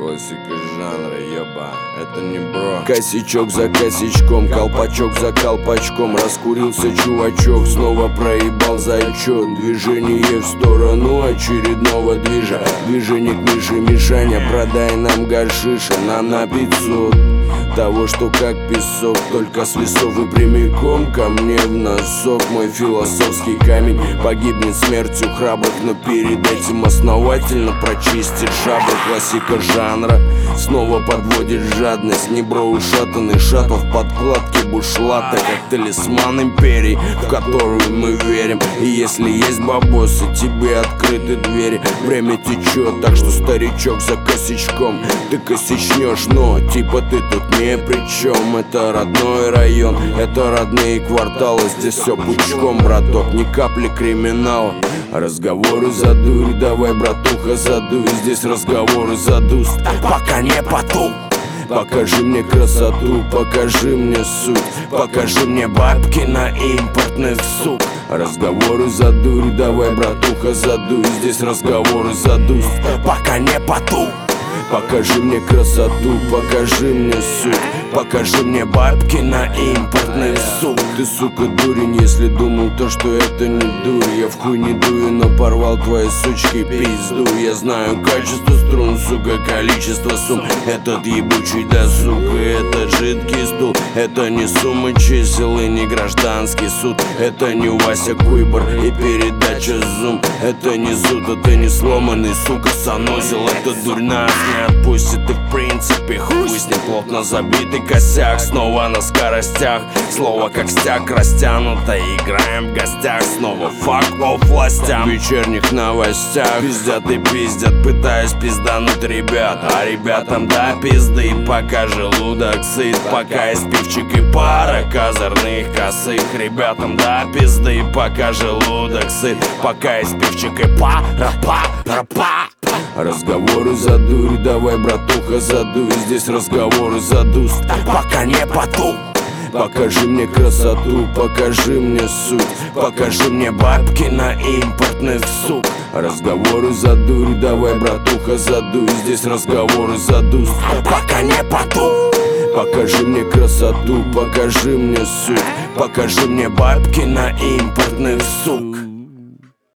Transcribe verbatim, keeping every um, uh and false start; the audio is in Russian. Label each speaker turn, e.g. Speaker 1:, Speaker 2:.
Speaker 1: классика жанра, еба, это не бро. Косячок за косячком, колпачок за колпачком. Раскурился чувачок, снова проебал зачет. Движение в сторону очередного движа. Движение к Мише: Мишаня, продай нам гашиша, нам на пятьсот. Того, что как песок, только с весов и прямиком ко мне в носок. Мой философский камень погибнет смертью храбрых, но перед этим основательно прочистит шабры. Классика жанра снова подводит жадность. Не бро ушатанный шаттл в подкладке бушлата, как талисман империи, в которую мы верим. И если есть бабосы, тебе открыты двери. Время течет, так что, старичок, за косячком ты косячнешь, но типа ты тут не при чем. Это родной район, это родные кварталы. Здесь все пучком, браток, ни капли криминала. Разговоры за дурь, давай, братуха, задуй. Здесь разговоры за дуст, пока не потух. Покажи мне красоту, покажи мне суть, покажи мне бабки на импортных сук. Разговоры за дурь, давай, братуха, задуй. Здесь разговоры за дуст, пока не потух. Покажи мне красоту, покажи мне суть, покажи мне бабки на импортных сук. Ты, сука, дурень, если думал то, что это не дурь. Я в хуй не дую, но порвал твои сучки пизду. Я знаю качество струн, сука, количество сумм. Этот ебучий досуг и этот жидкий стул. Это не сумма чисел и не гражданский суд. Это не Вася Куйбар и передача зум. Это не зуд, это не сломанный, сука, санузел. Это дурь нас не отпустит, и в принципе хуй с ним. Плотно забитый косяк, снова на скоростях. Слово как стяг растянуто, играем в гостях. Снова фак оф властям. В вечерних новостях пиздят и пиздят, пытаясь пиздануть ребят. А ребятам до пизды, пока желудок сыт. Пока есть пивчик и пара козырных косых. Ребятам до пизды, пока желудок сыт. Пока есть пивчик и пара, пара, пара. Разговоры за дурь, давай, братуха, задуй. Здесь разговоры за дуст, пока не потух. Покажи мне красоту, покажи мне суть, покажи мне бабки на импортных сук. Разговоры за дурь, давай, братуха, задуй. Здесь разговоры за дуст, пока не потух. Покажи мне красоту, покажи мне суть, покажи мне бабки на импортных сук.